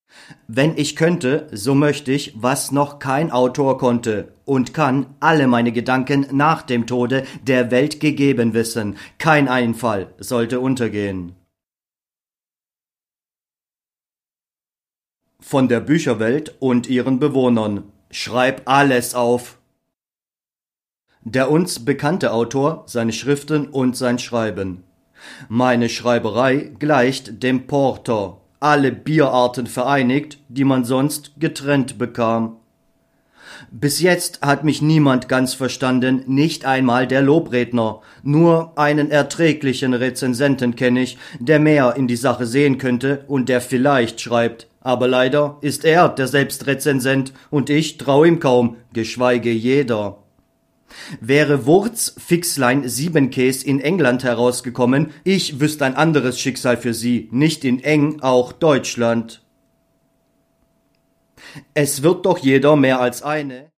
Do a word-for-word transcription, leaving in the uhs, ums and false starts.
Wenn ich könnte, so möchte ich, was noch kein Autor konnte, und kann alle meine Gedanken nach dem Tode der Welt gegeben wissen. Kein Einfall sollte untergehen. Von der Bücherwelt und ihren Bewohnern. Schreib alles auf. Der uns bekannte Autor, seine Schriften und sein Schreiben. Meine Schreiberei gleicht dem Porter, alle Bierarten vereinigt, die man sonst getrennt bekam. Bis jetzt hat mich niemand ganz verstanden, nicht einmal der Lobredner. Nur einen erträglichen Rezensenten kenne ich, der mehr in die Sache sehen könnte und der vielleicht schreibt. Aber leider ist er der Selbstrezensent und ich trau ihm kaum, geschweige jeder. Wäre Wurz Fixlein Siebenkäs in England herausgekommen, ich wüsste ein anderes Schicksal für sie, nicht in Eng, auch Deutschland. Es wird doch jeder mehr als eine